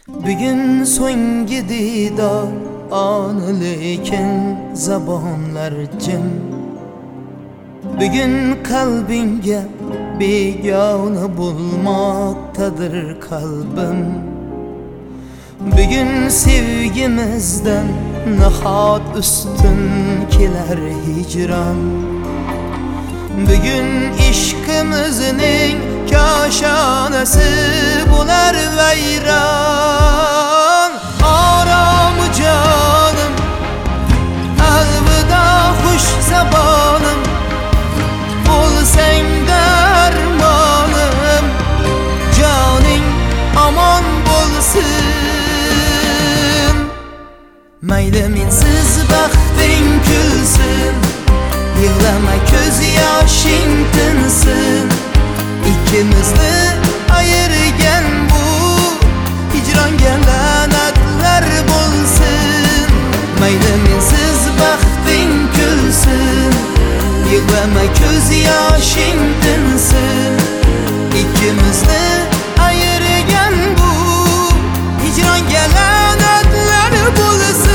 Bugün so'nggi didor onu lekin zabonlar jim. Bugün qalbingga begona bo'lmoqdadir qalbim. Bugün sevgimizdan nahot ustun kelar hicran. Bugün ishqimizning koshonasi bo'lar vayron. Orom jonim, alvida xush zabonim, bo'lsang darmonim, joning omon bo'lsin. Mayli mensiz baxting kulsin, yig'lama ko'z yoshing tinsin. İkimizni ayirgan bu hicronga la'natlar bo'lsin. Mayli mensiz baxting kulsin, yig'lama ko'z yoshing tinsin. İkimizni ayirgan bu hicronga la'natlar bo'lsin.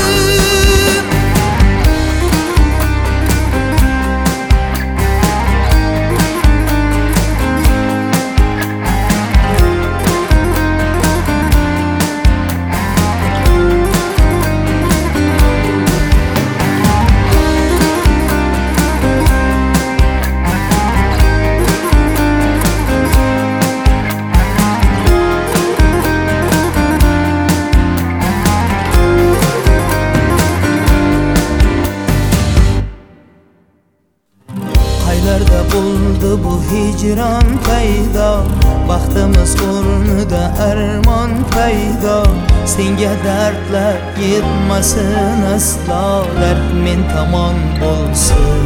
Qaylarda bo'ldi bu hicron paydo, baxtimiz o'rnida armon paydo. Senga dardlar yetmasin aslo, dard men tomon bo'lsin.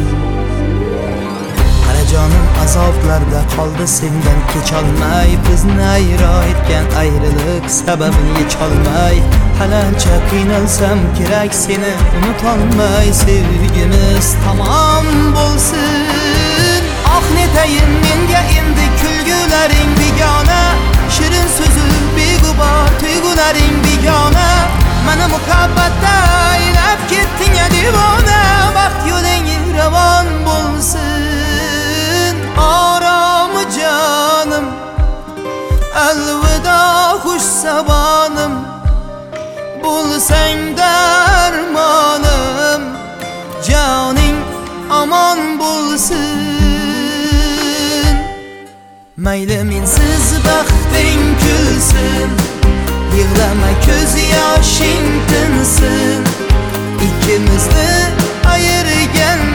Qara jonim azoblarda qoldi sendan kecholmay, bizni ayro etgan ayriliq sababini yecholmay. Qalancha qiynalsam kerak seni unutolmay, sevgimiz tamom bo'lsin. Ah netayin menga endi kulgularing begona, shirin so'zi beg'ubor tuyg'ularing begona. Mana muhabbatda aylab ketding ya devona, baxt yo'ling ravon bo'lsin. Orom jonim, alvida xush sabonim, bo'lsang darmonim, joning omon bo'lsin. Mayli mensiz baxting kulsin, yig'lama ko'z yoshing tinsin. Ikkimizni ayirgan